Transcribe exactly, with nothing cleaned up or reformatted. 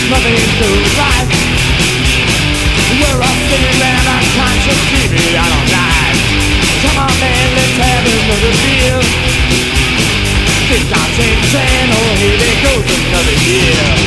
nothing to right. We're all sitting around unconscious, keep it out of life. Come on man, let's have another beer. This time same train, oh here there goes another year.